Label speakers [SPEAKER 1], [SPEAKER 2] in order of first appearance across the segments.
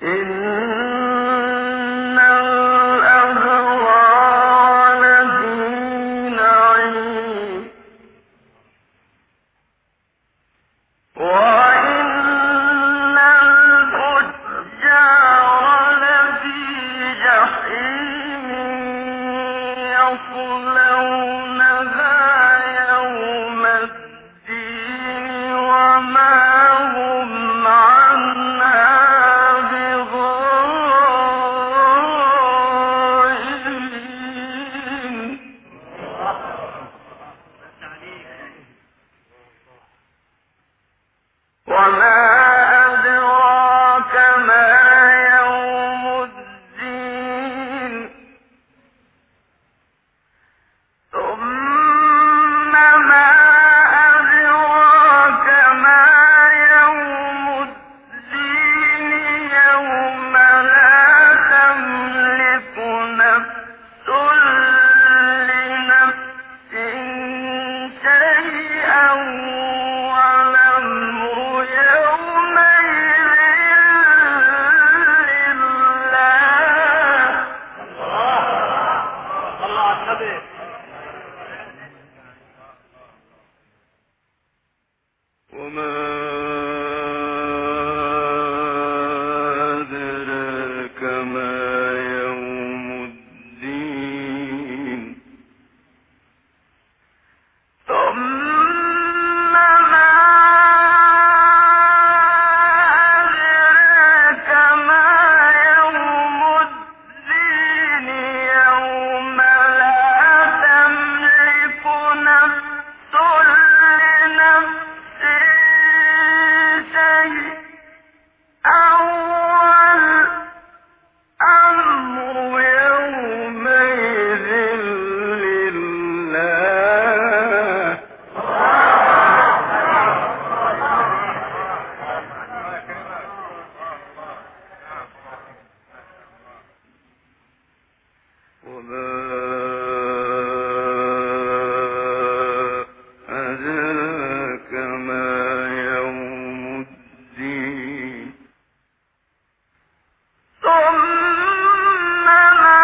[SPEAKER 1] إن الأبرار لفي نعيم وإن الفجار لفي جحيم يصلونها يوم الدين وما هم عنها بغائبين وما أدراك ما يوم الدين ثم ما أدراك ما يوم الدين يوم لا تملك نفس لنفس شيئا والأمر يومئذ لله وما أدراك ما يوم الدين ثم ما أدراك ما يوم الدين يوم لا تملك نفس لنفس شيئا والأمر يومئذ لله وما أدراك ما يوم الدين ثم ما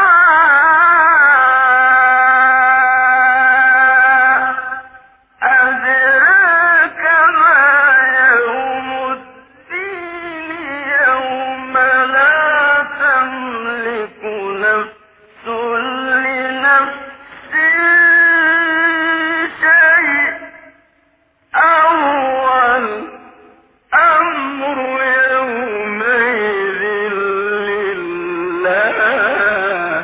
[SPEAKER 1] أدراك ما يوم الدين يوم لا تملك نفس لنفس شيئا والأمر يومئذ لله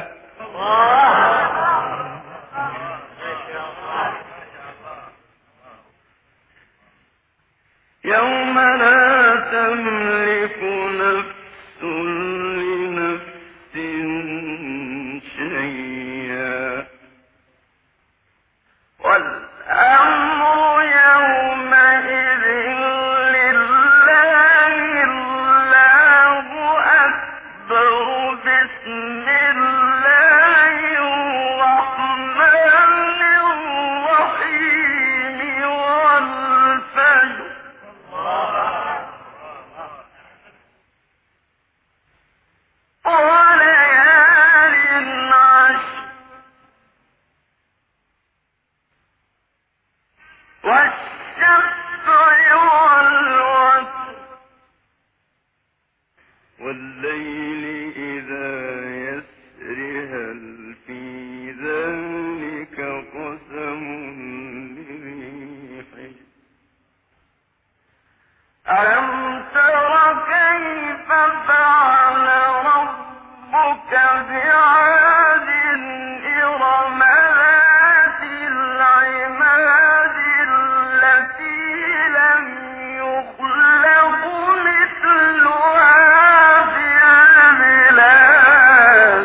[SPEAKER 1] يوم لا تملك نفس لنفس شيئا والأمر يومئذ لله الله أكبر بسم الله الرحمن الرحيم والفجر وليال عشر والشفع والوتر والليل إذا يسر هل في ذلك قسم لذي حجر ألم تر كيف فعل ربك بعاد إرم ذات العماد التي لم يخلق مثلها في البلاد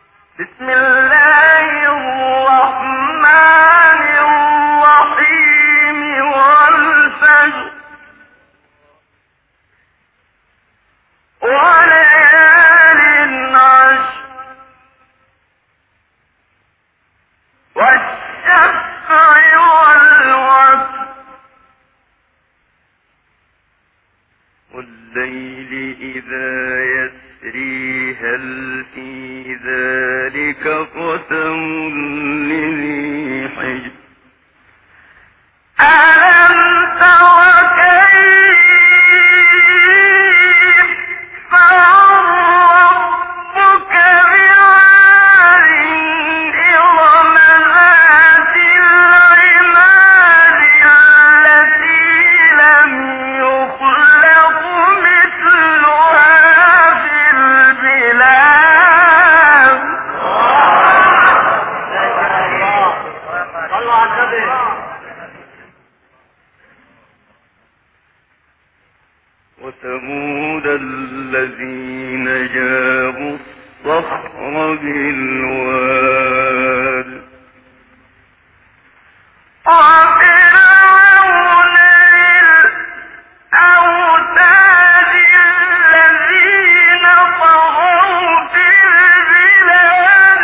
[SPEAKER 1] بسم الله الرحمن الرحيم لذي حجر ألم تر كيف فعل ربك بعاد إرم ذات العماد التي لم يخلق مثلها في البلاد وثمود الذين جابوا الصخر بالواد وفرعون الأوتاد الذين طغوا في البلاد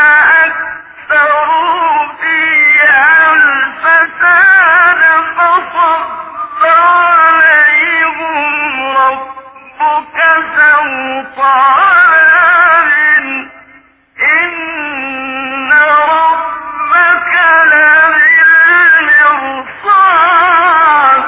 [SPEAKER 1] فأكثروا فيها الفساد فصب عليهم ربك سوط عذاب إن ربك لبالمرصاد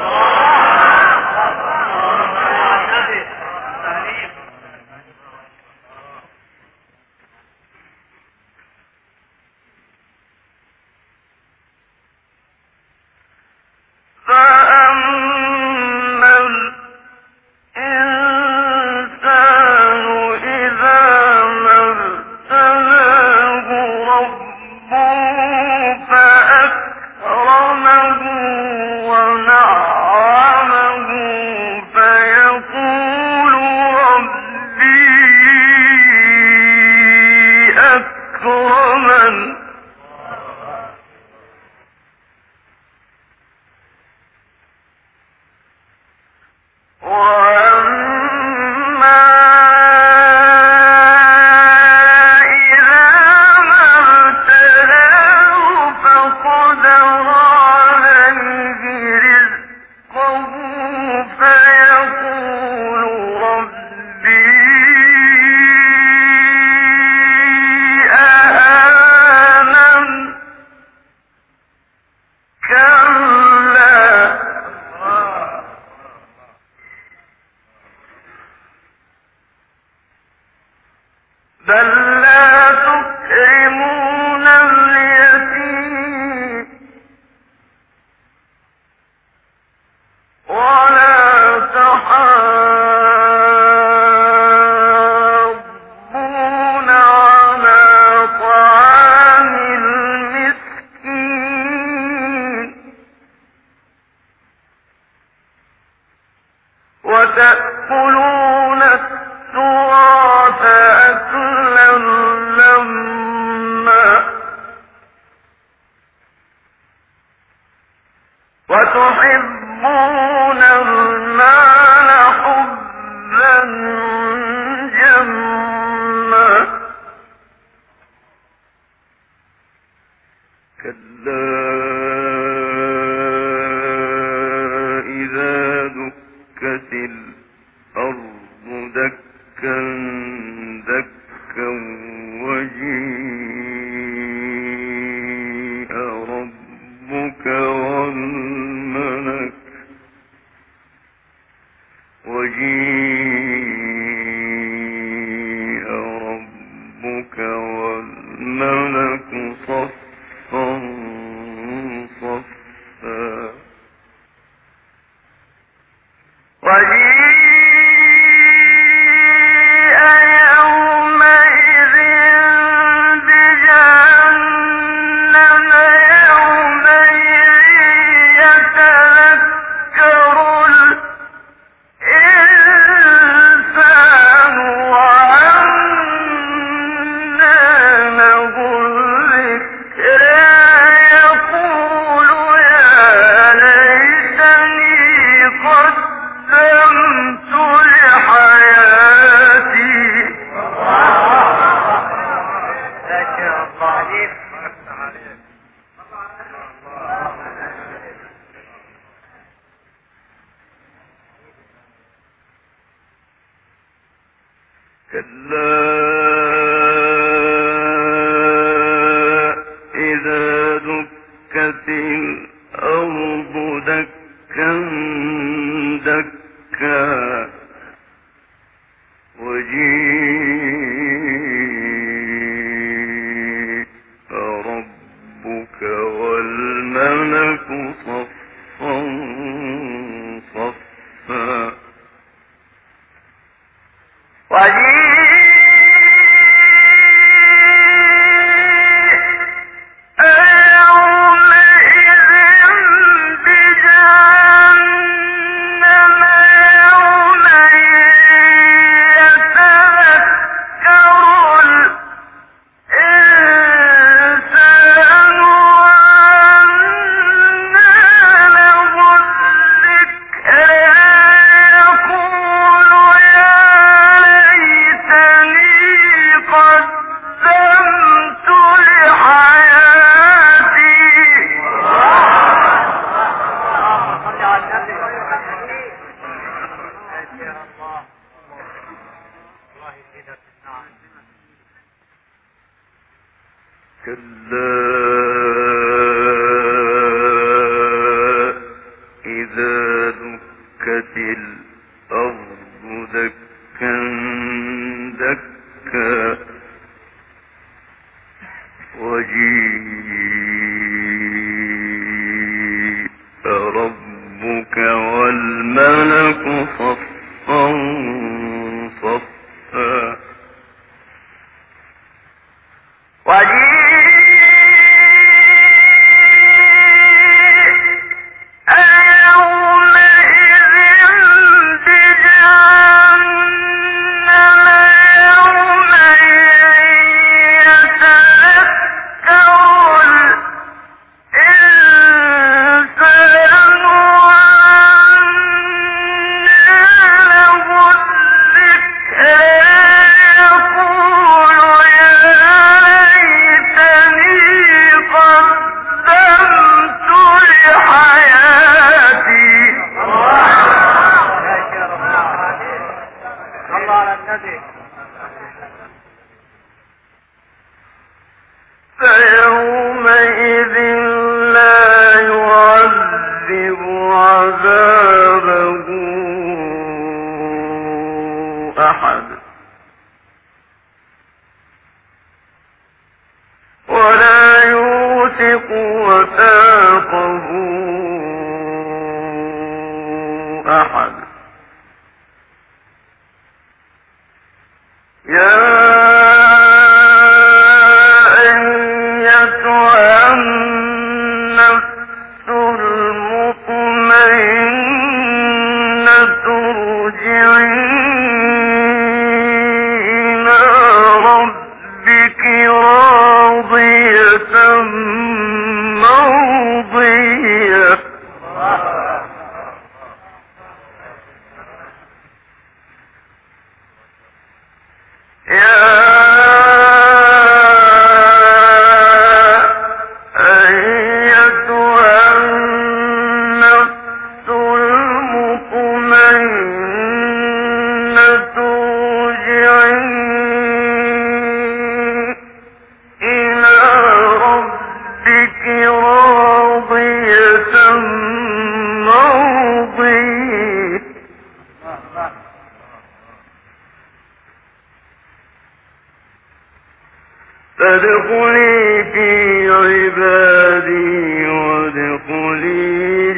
[SPEAKER 1] فأما الإنسان إذا ما ابتلاه ربه فأكرمه ونعمه فيقول ربي أكرمن وأما إذا ما ابتلاه فقدر عليه رزقه فيقول ربي أهانن كلا بل لا تكرمون اليتيم ولا تحاضون على طعام المسكين وتأكلون التراث أكلا لما وتحبون المال حبا جما كلا إذا دكت الأرض دكا دكا وجيء ربك والملك صفا صفا وجيء يومئذ بجهنم يومئذ يتذكر الإنسان وأنى له الذكرى يقول يا ليتني قدمت لحياتي كلا إذا دكت الأرض دكا دكا وجيء ربك والملك صفا صفا فيومئذ لا يعذب عذابه أحد ولا يوثق وثاقه أحد فادخلي في عبادي وادخلي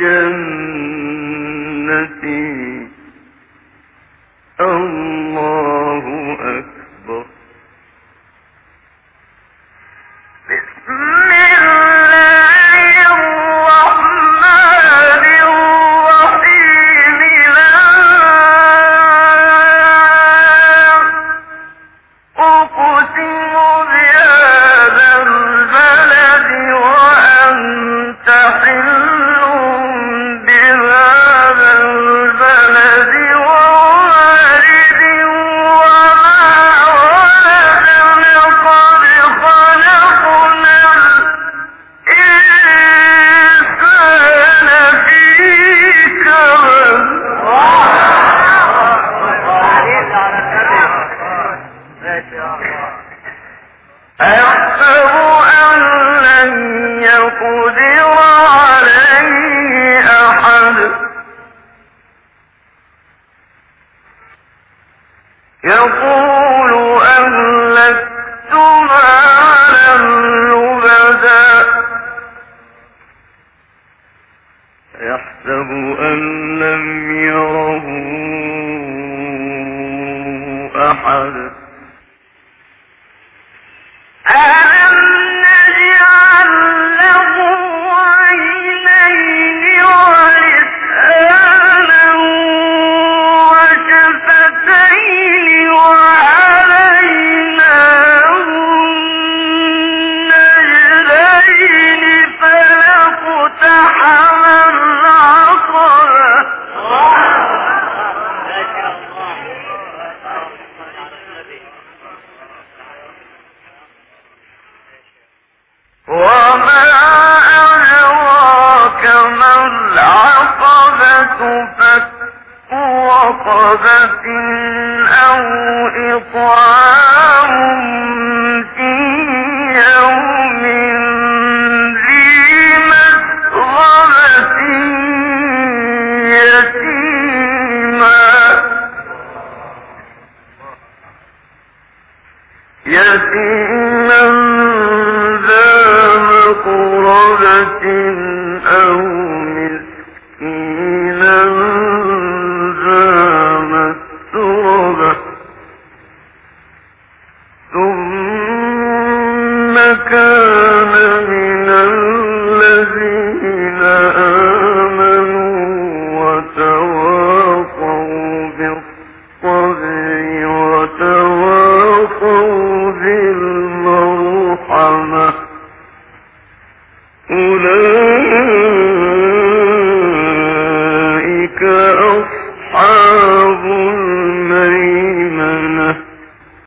[SPEAKER 1] جنتي. الله أكبر. بسم الله الرحمن الرحيم. لا أقسم بهذا البلد وأنت حل بهذا البلد ووالد وما ولد. لقد خلقنا الإنسان في كبد. أيحسب أن لن يقدر عليه أحد. يقول أهلكت مالا لبدا. يحسب أن لم يره أحد. ألم نجعل له عينين ولسانا وشفتين وهديناه النجدين فلاقتحم العقبة. وما أدراك ما العقبة. فك رقبة أو إطعام في يوم مقربة أو